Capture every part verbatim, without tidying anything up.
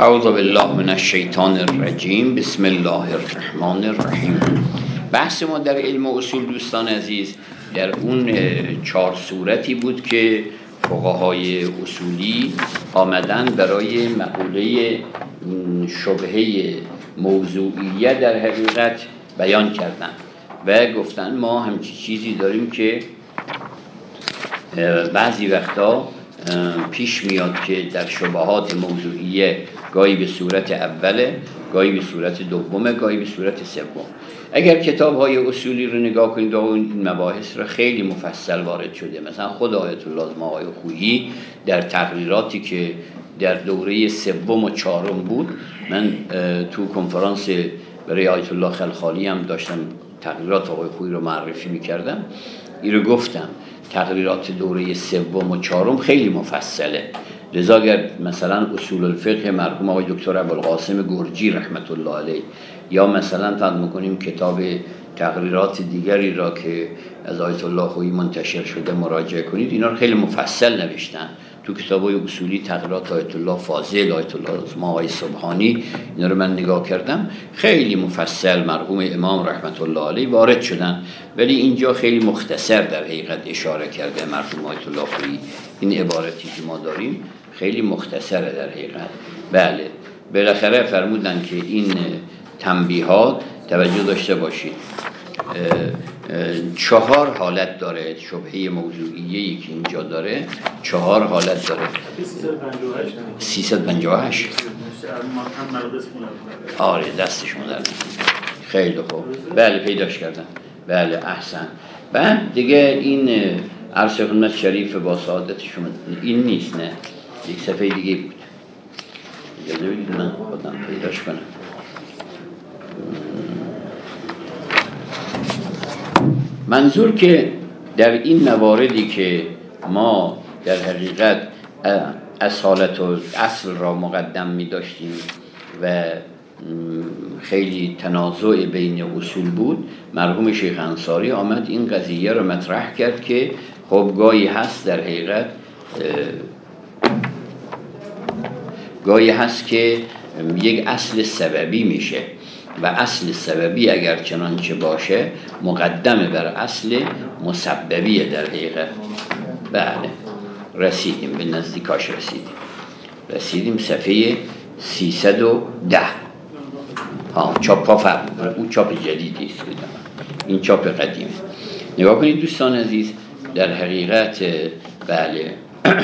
اعوذ بالله من الشیطان الرجیم. بسم الله الرحمن الرحیم. بحث ما در علم اصول دوستان عزیز در اون چهار صورتی بود که فقهای اصولی آمدن برای مقوله شبهه موضوعیه در حقیقت بیان کردن و گفتن ما همچی چیزی داریم که بعضی وقتا پیش میاد که در شبهات موضوعیه گاهی به صورت اوله، گاهی به صورت دومه، گاهی به صورت سوم. اگر کتاب های اصولی رو نگاه کنید و این مباحث رو خیلی مفصل وارد شده. مثلا خود آیت الله آقای خویی در تقریراتی که در دوره سوم و چهارم بود، من تو کنفرانس برای آیت الله خلخالی هم داشتم تقریرات آقای خویی رو معرفی میکردم، این رو گفتم تقریرات دوره سوم و چهارم خیلی مفصله. لذا اگر مثلا اصول الفقه مرحوم آقای دکتر ابوالقاسم گرجی رحمت الله علیه یا مثلا فهم میکنیم کتاب تقریرات دیگری را که از آیت الله خویی منتشر شده مراجعه کنید، اینا رو خیلی مفصل نوشتن. تو کتابای اصولی تقریرات آیت الله فاضل، آیت الله عظما، آقای سبحانی، اینا رو من نگاه کردم خیلی مفصل مرحوم امام رحمت الله علیه وارد شدن، ولی اینجا خیلی مختصر در حقیقت اشاره کرده مرحوم آیت الله خویی. این عبارتی که ما داریم خیلی مختصره در حقیقت. بله بالاخره فرمودن که این تنبیهات توجه داشته باشید. چهار حالت داره شبهه موضوعیه‌ای که اینجا داره، چهار حالت داره. سیصد و پنجاه و هشت آره دستشون در خیلی خوب. بله پیداش کردن. بله احسن. بعد دیگه این عرض خدمت شریف با سعادت شما این نیست، نه یک صفحه دیگه بود. اجازه بدید من خودم پیداش کنم. منظور که در این مواردی که ما در حقیقت اصالت و اصل را مقدم می داشتیم و خیلی تنازع بین اصول بود، مرحوم شیخ انصاری آمد این قضیه را مطرح کرد که خب گاهی هست در حقیقت گاهی هست که یک اصل سببی میشه و اصل سببی اگر چنانچه باشه مقدمه بر اصل مسببیه در حقیقت. بله رسیدیم به نزدیکاش، رسیدیم رسیدیم صفحه سیصد و ده. ها چاپ ها فرق، اون چاپ جدیدی است، این چاپ قدیمه. نگاه کنید دوستان عزیز، در حقیقت بله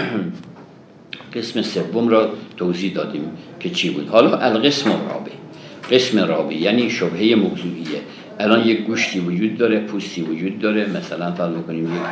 قسم سوم را توضیح دادیم که چی بود. حالا القسم الرابع، قسم رابع یعنی شبهه موضوعیه. الان یک گوشتی وجود داره، پوستی وجود داره، مثلا فرض می‌کنیم یک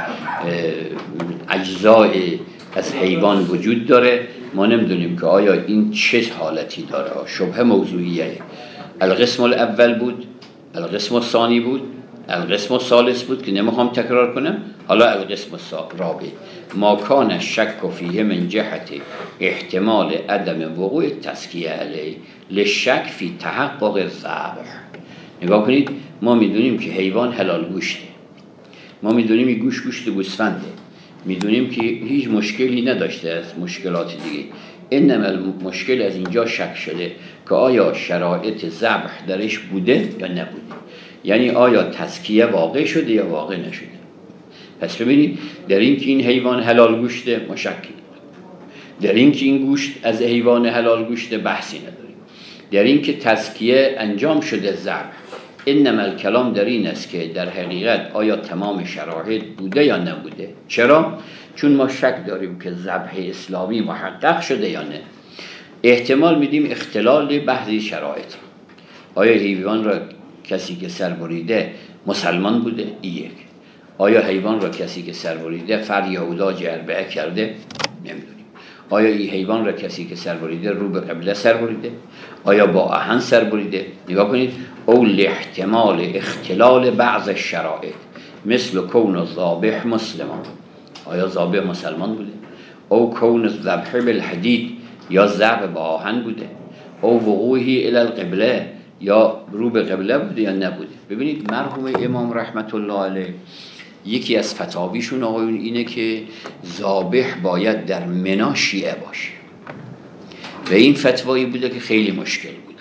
اجزای از حیوان وجود داره، ما نمیدونیم که آیا این چه حالتی داره. شبهه موضوعیه. القسم الاول بود، القسم الثانی بود، القسم الثالث بود که نمیخوام تکرار کنم. حالا القسم الرابع ما کان الشک فیه من جهت احتمال عدم وقوع تزکیه علیه لشک فی تحقق الذبح. نگاه کنید، ما میدونیم که حیوان حلال گوشته، ما میدونیم این گوشت گوشت گوسفنده، میدونیم که هیچ مشکلی نداشته از مشکلات دیگه. انما مشکل از اینجا شک شده که آیا شرایط ذبح درش بوده یا نبوده، یعنی آیا تزکیه واقع شده یا واقع نشده. پس ببینید در این که این حیوان حلال گوشته ما شکی نداریم، در این که این گوشت از حیوان حلال گوشته بحثی نداریم، در این که تزکیه انجام شده ذبح. انما الکلام در این است که در حقیقت آیا تمام شرایط بوده یا نبوده. چرا؟ چون ما شک داریم که ذبح اسلامی محقق شده یا نه. احتمال میدیم اختلال بعضی شرایط. آیا حیوان را کسی که سربریده مسلمان بوده؟ یک. آیا حیوان را کسی که سربریده فر یهودا جربه کرده؟ نمیدونیم. آیا این حیوان را کسی که سربریده رو به قبله سربریده؟ آیا با آهن سربریده؟ نگاه کنید، او لاحتمال اختلال بعض الشرائط مثل کون الذابح مسلمان، آیا ذابح مسلمان بوده؟ او کون الذبح بالحدید، یا ذبح با آهن بوده؟ او وقوعی الی القبله، یا رو به قبله بوده یا نبوده. ببینید مرحوم امام رحمت الله علیه یکی از فتاویشون آقایون اینه که ذابح باید در منا شیعه باشه. و این فتوایی بوده که خیلی مشکل بوده،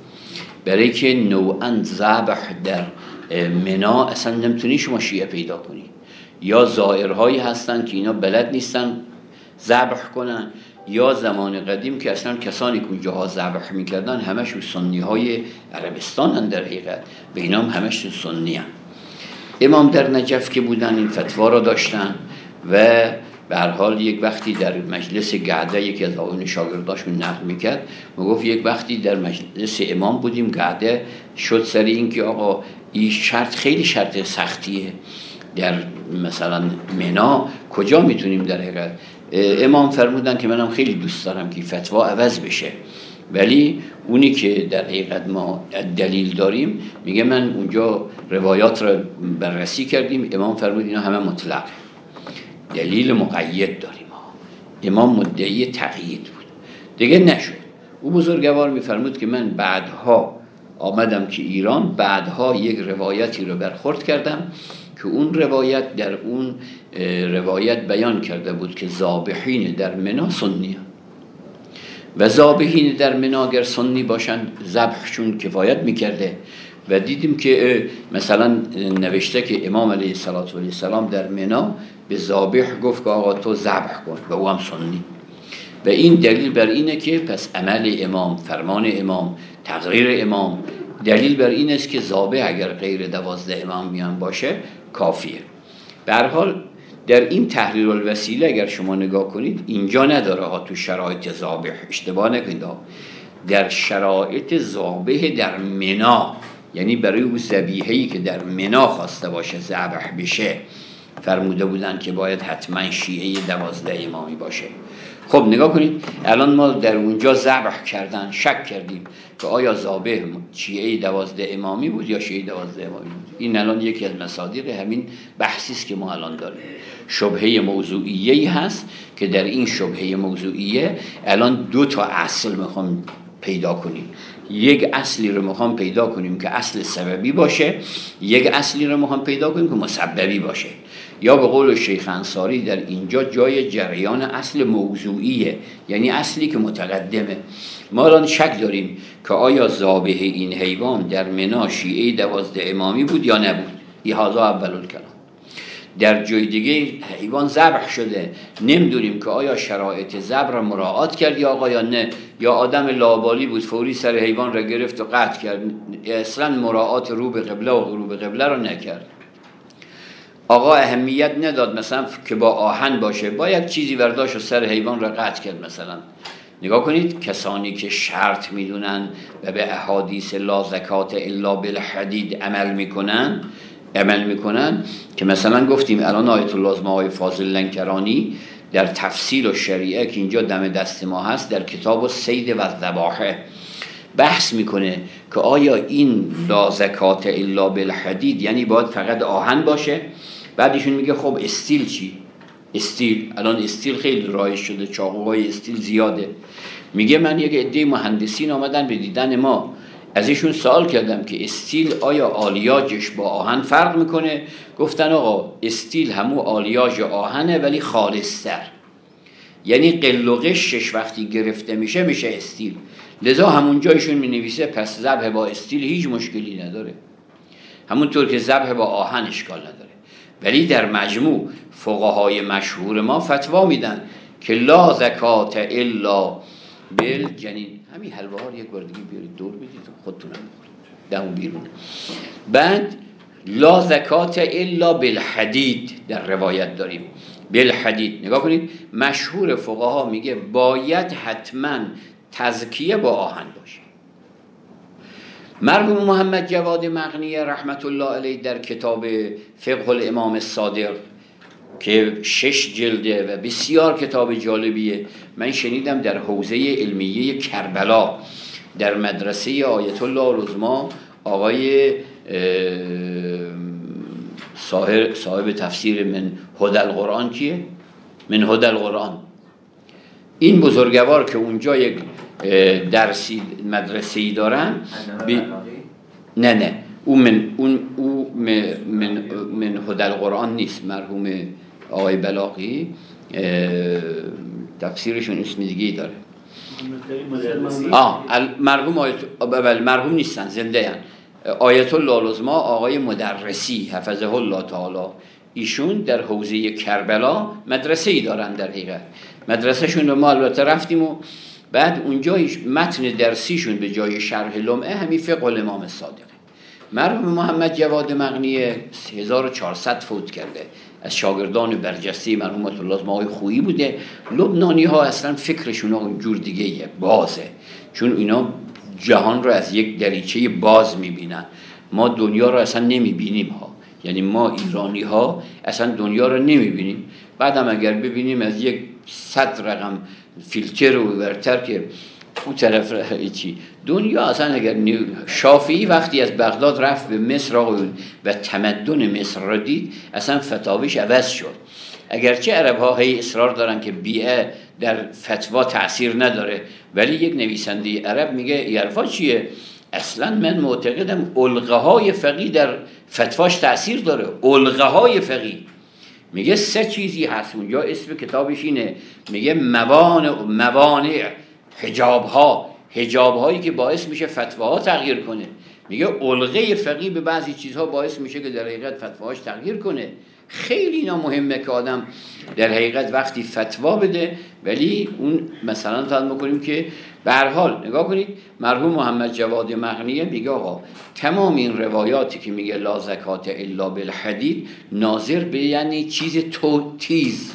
برای که نوعا ذبح در منا اصلا نمیتونی شما شیعه پیدا کنی، یا زائرهایی هستن که اینا بلد نیستن ذبح کنن، یا زمان قدیم که اصلا کسانی که اونجاها ذبح میکردن همش سنی های عربستان هن در حقیقت، به اینا هم همش سنی هن. امام در نجف که بودن این فتوا را داشتن و به هر حال یک وقتی در مجلس گعده یکی از آقایون شاگرداشون نقل میکرد، میگفت یک وقتی در مجلس امام بودیم، گعده شد سر این که آقا این شرط خیلی شرط سختیه در مثلا منا، کجا میتونیم در حقیقت. امام فرمودن که منم خیلی دوست دارم که فتوا عوض بشه، ولی اونی که در حقیقت ما دلیل داریم، میگه من اونجا روایات را بررسی کردیم، امام فرمود اینا همه مطلق، دلیل مقید داریم ها. امام مدعی تقیید بود، دیگه نشد. او بزرگوار میفرمود که من بعدها آمدم که ایران، بعدها یک روایتی رو برخورد کردم که اون روایت در اون روایت بیان کرده بود که ذابحین در منا سنی هم. و ذابحین در منا اگر سنی باشن ذبحشون کفایت میکرده. و دیدیم که مثلا نوشته که امام علیه السلام در منا به ذابح گفت که آقا تو ذبح کن و او هم سنی. و این دلیل بر اینه که پس عمل امام، فرمان امام، تقریر امام دلیل بر این است که ذابح اگر غیر دوازده امام میان باشه کافیه. به هر حال در این تحریر الوسیله اگر شما نگاه کنید اینجا نداره ها، تو شرایط ذابح اشتباه نکنید، در شرایط ذابح در منا، یعنی برای اون ذبیحه‌ای که در منا خواسته باشه ذبح بشه، فرموده بودن که باید حتما شیعه دوازده امامی باشه. خب نگاه کنید الان ما در اونجا ذبح کردن، شک کردیم که آیا ذابح شیعه دوازده امامی بود یا شیعه دوازده امامی بود. این الان یکی از مصادیق همین بحثی است که ما الان داریم. شبهه موضوعیه‌ای هست که در این شبهه موضوعیه الان دو تا اصل میخوام پیدا کنیم. یک اصلی رو میخوام پیدا کنیم که اصل سببی باشه، یک اصلی رو میخوام پیدا کنیم که مسببی باشه. یا به قول شیخ انصاری در اینجا جای جریان اصل موضوعیه، یعنی اصلی که متقدمه. ما الان شک داریم که آیا ذابح این حیوان در منا شیعه دوازده امامی بود یا نبود. این هذا اول الکلام. در جای دیگه حیوان ذبح شده، نمیدونیم که آیا شرایط ذبح را مراعات کرد یا آقا یا نه، یا آدم لابالی بود فوری سر حیوان را گرفت و قطع کرد، اصلا مراعات رو به قبله و غروب قبله را نکرد. آقا اهمیت نداد مثلا که با آهن باشه، باید چیزی برداشت و سر حیوان را قطع کرد مثلا. نگاه کنید کسانی که شرط میدونن و به احادیث لا زکات الا بالحدید عمل میکنن عمل میکنن که مثلا گفتیم الان آیت الله آقای فاضل لنکرانی در تفصیل و شریعه که اینجا دم دست ما هست در کتاب الصید و الذباحه بحث میکنه که آیا این لا زکات الا بالحدید یعنی باید فقط آهن باشه. بعدشون میگه خب استیل چی؟ استیل الان استیل خیلی رایج شده، چاقوهای استیل زیاده. میگه من یک عده مهندسین آمدن به دیدن ما، ازشون سوال کردم که استیل آیا آلیاژش با آهن فرق میکنه؟ گفتن آقا استیل همو آلیاژ آهنه ولی خالص‌تر، یعنی قل و قشش وقتی گرفته میشه میشه استیل. لذا همون جایشون مینویسه پس ذبح با استیل هیچ مشکلی نداره، همونطور که ذبح با آهن اشکال نداره. ولی در مجموع فقهای مشهور ما فتوا میدن که لا زکات الا بالجنین. همین حلوه ها یک بار دیگه بیارید دور بدید خودتون هم بخورید دم بیرون. بعد لا زکات الا بالحدید در روایت داریم، بالحدید. نگاه کنید مشهور فقها میگه باید حتما تزکیه با آهن باشه. مرحوم محمد جواد مغنی رحمت الله علیه در کتاب فقه الامام الصادق که شش جلده و بسیار کتاب جالبیه، من شنیدم در حوزه علمیه کربلا در مدرسه آیت الله العظما آقای صاحب تفسیر من هدی القرآن کیه؟ من هدی القرآن. این بزرگوار که اونجا یک درسی مدرسه‌ای دارن بی... نه نه او من اون او من من هدی القرآن نیست، مرحوم آقای بلاغی تفسیرشون اسم دیگه داره. آه مرحوم آیت بله مرحوم نیستن، زنده هستند. آیت الله العظما آقای مدرسی حفظه الله تعالی، ایشون در حوزه کربلا مدرسه ای دارن. در حقیقت مدرسهشون رو ما البته رفتیم و بعد اونجا متن درسیشون به جای شرح لمعه همین فقه الامام صادقه. مرحوم محمد جواد مغنی هزار و چهارصد فوت کرده، از شاگردان برجسته مرحوم آیت الله العظما خویی بوده. لبنانی ها اصلا فکرشون اونجور دیگه بازه، چون اینا جهان رو از یک دریچه باز میبینن، ما دنیا رو اصلا نمیبینیم ها، یعنی ما ایرانی ها اصلا دنیا رو نمیبینیم. بعدم اگر ببینیم از یک صد رقم فیلتر و ورتر که اون طرف چی دنیا اصلا. اگر شافعی وقتی از بغداد رفت به مصر و تمدن مصر را دید، اصلا فتاویش عوض شد. اگرچه عرب ها هی اصرار دارن که بیعه در فتوا تأثیر نداره، ولی یک نویسنده عرب میگه یرفا چیه؟ اصلا من معتقدم علقه های فقهی در فتواش تأثیر داره. علقه های فقهی میگه سه چیزی هست اونجا، اسم کتابش اینه، میگه موانع موانع حجاب ها، حجاب هایی که باعث میشه فتواها تغییر کنه. میگه علقه فقهی به بعضی چیزها باعث میشه که در حقیقت فتواهاش تغییر کنه. خیلی اینا مهمه که آدم در حقیقت وقتی فتوا بده، ولی اون مثلا فرض می‌کنیم که به هر حال نگاه کنید مرحوم محمد جواد مغنی میگه آقا تمام این روایاتی که میگه لا زکات الا بالحدید ناظر به یعنی چیز تو تیز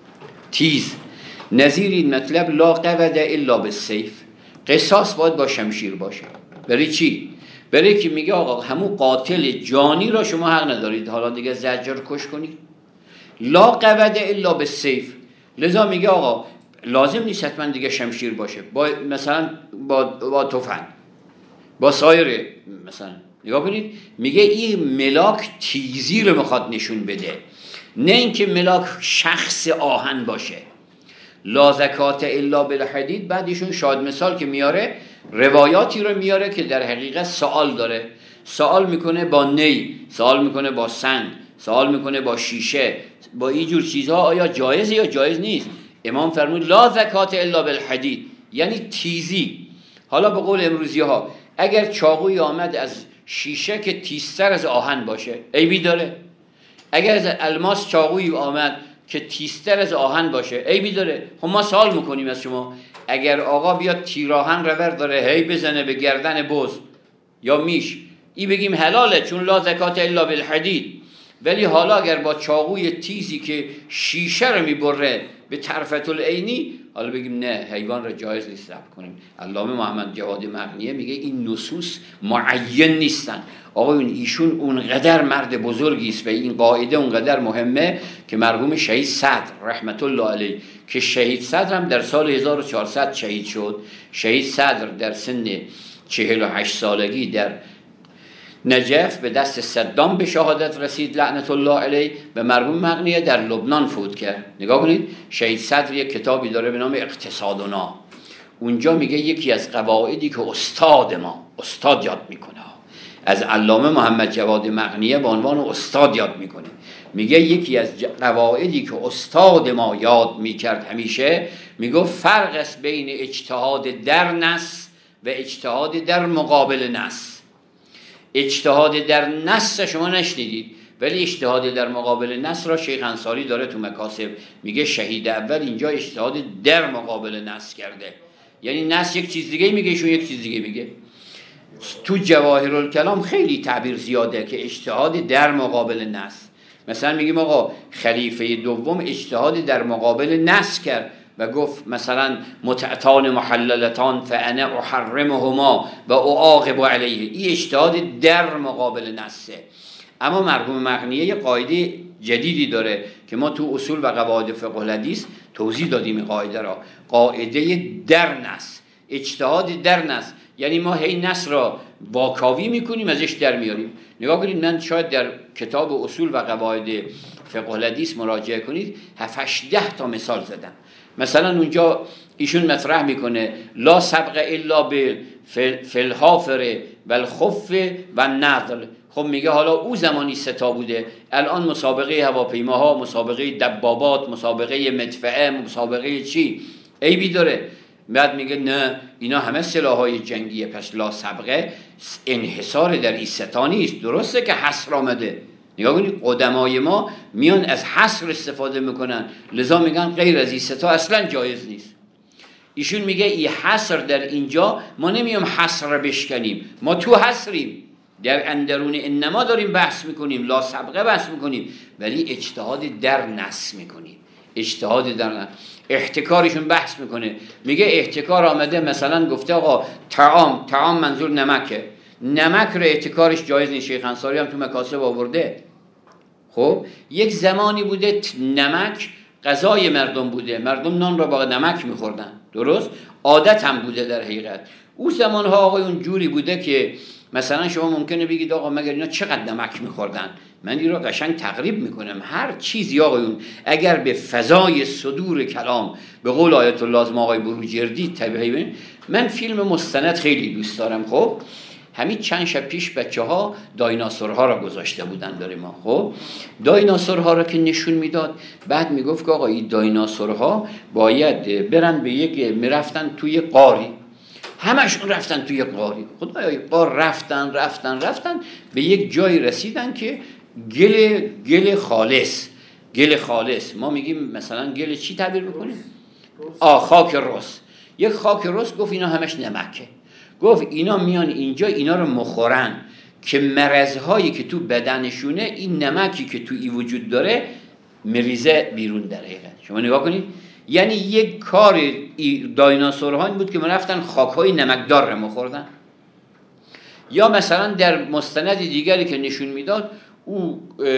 تیز نظیر این مطلب لا قود الا بالسیف، قصاص باید با شمشیر باشه. برای چی؟ برای که میگه آقا همون قاتل جانی را شما حق ندارید حالا دیگه زجر کش کنید. لا قود الا بالسیف، لذا میگه آقا لازم نیست حتما دیگه شمشیر باشه، با مثلا با با تفنگ با سایر مثلا. نگاه کنید میگه این ملاک تیزی رو میخواد نشون بده، نه اینکه ملاک شخص آهن باشه. لا زکات الا بالحدید. بعدشون شاید مثال که میاره روایاتی رو میاره که در حقیقت سوال داره، سوال میکنه با نی، سوال میکنه با سنگ، سوال میکنه با شیشه، با این جور چیزها آیا جایزه یا جایز نیست. امام فرمود لا زکات الا بالحدید، یعنی تیزی. حالا به قول امروزی ها اگر چاقوی آمد از شیشه که تیزتر از آهن باشه عیبی داره؟ اگر از الماس چاقوی آمد که تیزتر از آهن باشه عیبی داره؟ خب ما سوال میکنیم از شما، اگر آقا بیاد تیراهن رور داره هی بزنه به گردن بز یا میش، ای بگیم حلاله چون لا زکات الا بالحدید. ولی حالا اگر با چاقوی تیزی که شیشه رو میبره به طرفت العینی، حالا بگیم نه حیوان را جایز نیست ذبح کنیم. علامه محمد جواد مغنیه میگه این نصوص معین نیستن. آقایون ایشون اونقدر مرد بزرگی است و این قاعده اونقدر مهمه که مرحوم شهید صدر رحمت الله علیه، که شهید صدر هم در سال هزار و چهارصد شهید شد. شهید صدر در سن چهل و هشت سالگی در نجف به دست صدام به شهادت رسید لعنت الله علیه، به مرحوم مغنیه در لبنان فوت کرد. نگاه کنید شهید صدر یک کتابی داره به نام اقتصادنا، اونجا میگه یکی از قواعدی که استاد ما استاد یاد میکنه، از علامه محمد جواد مغنیه به عنوان استاد یاد میکنه، میگه یکی از قواعدی که استاد ما یاد میکرد همیشه، میگه فرق است بین اجتهاد در نص و اجتهاد در مقابل نص. اجتهاد در نص شما نشنیدید، ولی اجتهاد در مقابل نص را شیخ انصاری داره تو مکاسب، میگه شهید اول اینجا اجتهاد در مقابل نص کرده، یعنی نص یک چیز دیگه میگه ایشون یک چیز دیگه میگه. تو جواهرالکلام خیلی تعبیر زیاده که اجتهاد در مقابل نص. مثلا میگیم آقا خلیفه دوم اجتهاد در مقابل نص کرد و گفت مثلا متعتان محللتان فانا احرمهما و اعاقب علیه، این اجتهاد در مقابل نصه. اما مرحوم مغنیه یه قاعده جدیدی داره که ما تو اصول و قواعد فقه الحدیث توضیح دادیم این قاعده را، قاعده در نص، اجتهاد در نص، یعنی ما هی نص را واکاوی میکنیم ازش در میاریم. نگاه کنید من شاید در کتاب اصول و قواعد فقه الحدیث مراجعه کنید هفت هشت ده تا مثال زدم. مثلا اونجا ایشون مطرح میکنه لا سبق الا به فلحافر و الخف و نضل. خب میگه حالا او زمانی ستا بوده، الان مسابقه هواپیماها، مسابقه دبابات، مسابقه مدفعه، مسابقه چی عیبی داره؟ بعد میگه نه اینا همه سلاحهای جنگیه، پس لا سبقه انحصار در ایستا نیست. درسته که حصر آمده، نگاه کنید قدمای ما میان از حصر استفاده میکنن، لذا میگن غیر از ایستا اصلا جایز نیست. ایشون میگه ای حصر در اینجا، ما نمیام حصر رو بشکنیم، ما تو حصریم، در اندرون انما داریم بحث میکنیم، لا سبقه بحث میکنیم، ولی اجتهاد در نص میکنیم، اجتهاد در نص. احتکارشون بحث میکنه، میگه احتکار آمده مثلا گفته آقا طعام، طعام منظور نمکه، نمک رو احتکارش جایز نیست. شیخ انصاری هم تو مکاسب آورده. خب یک زمانی بوده نمک غذای مردم بوده، مردم نان را با نمک میخوردن، درست؟ عادت هم بوده در حقیقت. اون زمانها آقایون جوری بوده که مثلا شما ممکنه بگید آقا مگر اینا چقدر نمک میخوردن؟ من این را قشنگ تقریب میکنم. هر چیزی آقایون اگر به فضای صدور کلام به قول آیت الله اعظم آقای بروجردی طبیعی، من فیلم مستند خیلی دوست دارم. خب همین چند شب پیش بچه ها دایناسورها را گذاشته بودن داره ما. خب دایناسورها را که نشون میداد، بعد میگفت که آقا این دایناسورها باید برن به یک، میرفتن توی قاری، همشون رفتن توی قاری، خدایا قار رفتن رفتن رفتن به یک جایی رسیدن که گل گل خالص، گل خالص ما میگیم مثلا گل چی تعبیر میکنیم؟ آ خاک رس. یک خاک رس. گفت اینا همش نمکه. گفت اینا میان اینجا اینا رو مخورن که مرضهایی که تو بدنشونه این نمکی که تو ای وجود داره مریزه بیرون در حقیقت. شما نگاه کنید، یعنی یک کار دایناسورها این بود که رفتن خاکهای نمکدار رو مخوردن. یا مثلا در مستند دیگری که نشون میداد او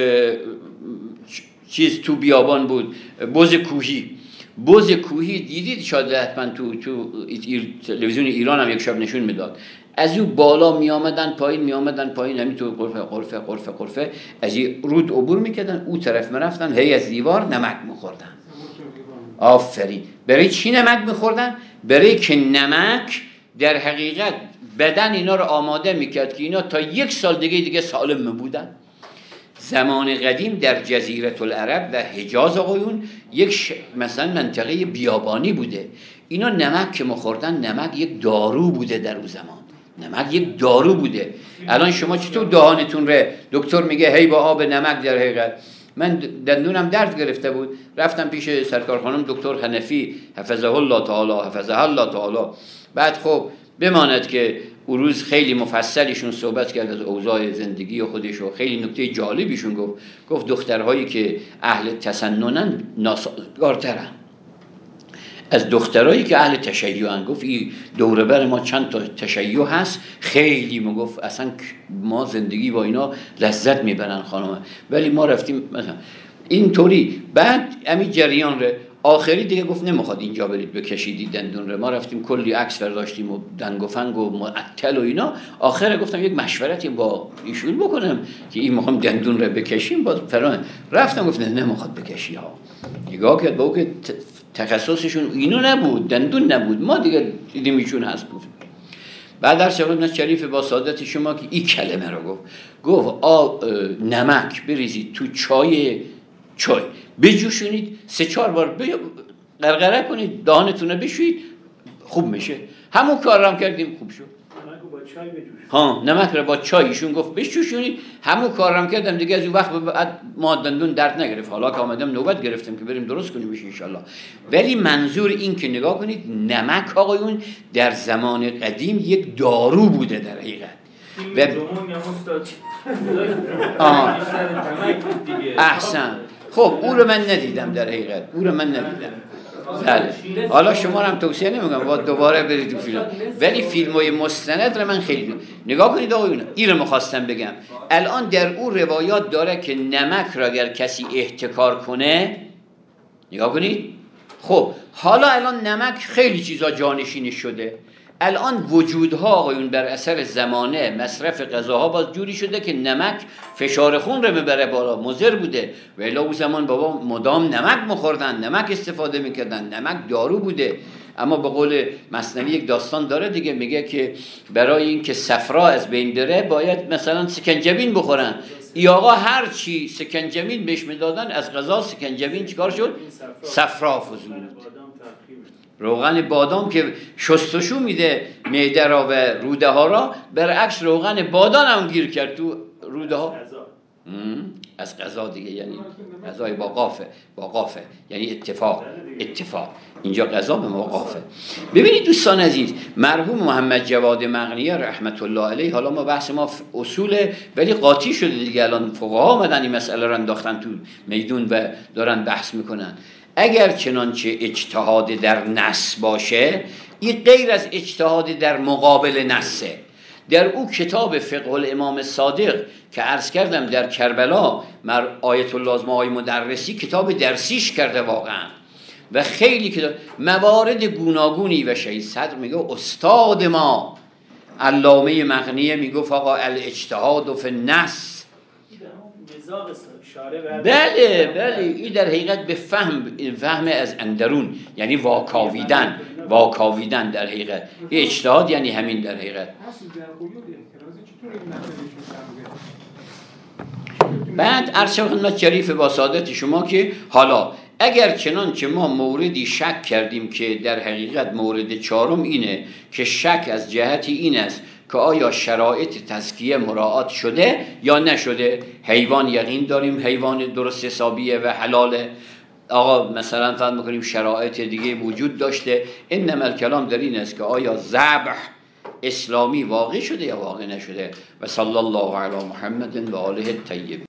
چیز تو بیابان بود، بز کوهی. بز کوهی دیدید شاید حتما تو تو تلویزیون ایران هم یک شب نشون میداد، از او بالا می آمدن پایین، می آمدن پایین، همین تو قرفه قرفه قرفه قرفه از این رود عبور میکردن، او طرف میرفتن، هی از دیوار نمک میخوردن. آفرین. برای چی نمک میخوردن؟ برای که نمک در حقیقت بدن اینا رو آماده میکرد که اینا تا یک سال دیگه دیگه سالم میبودن. زمان قدیم در جزیره العرب و حجاز آقایون یک ش... مثلا منطقه بیابانی بوده، اینا نمک که مخوردن، نمک یک دارو بوده در اون زمان، نمک یک دارو بوده. الان شما چطور دهانتون ره دکتر میگه هی با آب نمک، در حقیقت من دندونم درد گرفته بود، رفتم پیش سرکار خانم دکتر حنفی حفظه الله تعالی حفظه الله تعالی. بعد خب بماند که اون روز خیلی مفصلشون صحبت کرد از اوضاع زندگی خودش و خیلی نکته جالبیشون گفت. گفت دخترهایی که اهل تسننن ناسازگارترن از دخترهایی که اهل تشیعن. گفت این دوره بر ما چند تا تشیع هست، خیلی میگفت اصلا ما زندگی با اینا لذت میبرن خانم، ولی ما رفتیم مثلا اینطوری. بعد همین جریان ره آخری دیگه گفت نمیخواد اینجا برید بکشیدی دندون رو. ما رفتیم کلی عکس برداشتیم و دنگ و فنگ و معطل و اینا. آخر گفتم یک مشورتی با ایشون بکنم که این میخوام دندون رو بکشیم، باز فران رفتم گفتم نمیخواد بکشی ها. نگاه کرد با او که تخصصشون اینو نبود، دندون نبود، ما دیگه دیدیم ایشون هست بود. بعد در شباب شریف با سعادت شما که این کلمه رو گفت، گفت آ نمک بریزید تو چای، چای بجوشونید، سه چهار بار غرغره کنید، دهانتون رو بشویید، خوب میشه. همون کار رو هم کردیم، خوب شد. نمک رو با چای بجوشونید. ها نمک رو با چای ایشون گفت بجوشونید، همون کار رو هم کردم دیگه. از اون وقت بعد ما دندون درد نگرفت. حالا که آمدم نوبت گرفتم که بریم درست کنیم ان شاء الله. ولی منظور این که نگاه کنید نمک آقایون در زمان قدیم یک دارو بوده در حقیقت. و آه احسن. خب او رو من ندیدم در حقیقت، او رو من ندیدم. بله. حالا شما هم توصیه نمیگم با دوباره برید تو فیلم، ولی فیلم‌های مستند رو من خیلی دو. نگاه کنید آقایون، این رو می‌خواستم بگم. الان در او روایات داره که نمک را اگر کسی احتکار کنه، نگاه کنید، خب حالا الان نمک خیلی چیزا جانشین شده. الان وجودها آقایون بر اثر زمانه مصرف غذاها باز جوری شده که نمک فشار خون رو میبره بالا، مضر بوده. ولی اون زمان بابا مدام نمک میخوردن، نمک استفاده میکردن، نمک دارو بوده. اما به قول مثنوی یک داستان داره دیگه، میگه که برای این که صفرا از بین بره باید مثلا سکنجبین بخورن. ای آقا هر چی سکنجبین بهش میدادن از غذا سکنجبین چیکار شد؟ صفرا فزود. روغن بادام که شستشو میده معده را و روده ها را، برعکس روغن بادام هم گیر کرد تو روده ها. از قضا دیگه، یعنی قضای با قافه، با قافه یعنی اتفاق، اتفاق اینجا قضا به ما قافه. ببینید دوستان عزیز، مرحوم محمد جواد مغنیه رحمت الله علیه، حالا ما بحث ما اصوله ولی قاطی شده دیگه، الان فقها آمدن این مسئله رو انداختن تو میدون و دارن بحث میکنن. اگر چنانچه اجتهاد در نص باشه، این غیر از اجتهاد در مقابل نصه. در او کتاب فقه الامام صادق که عرض کردم در کربلا، مر آیت الله ازمای مدرسی کتاب درسیش کرده واقعا و خیلی کتاب موارد گوناگونی، و شهید صدر میگه استاد ما علامه مغنیه میگفت آقا الاجتهاد فی النص. بله بله، این در حقیقت به فهم، فهم از اندرون، یعنی واکاویدن، واکاویدن در حقیقت. اجتهاد یعنی همین در حقیقت. بعد عرض خدمت شریف با سعادت شما که حالا اگر چنانچه ما موردی شک کردیم که در حقیقت مورد چهارم اینه که شک از جهت این است که آیا شرایط تزکیه مراعات شده یا نشده. حیوان یقین داریم حیوان درست حسابیه و حلاله، آقا مثلا فهم میکنیم شرایط دیگه وجود داشته. انما الکلام در این است که آیا ذبح اسلامی واقع شده یا واقع نشده. و صلی الله علی محمد و آله الطیبین.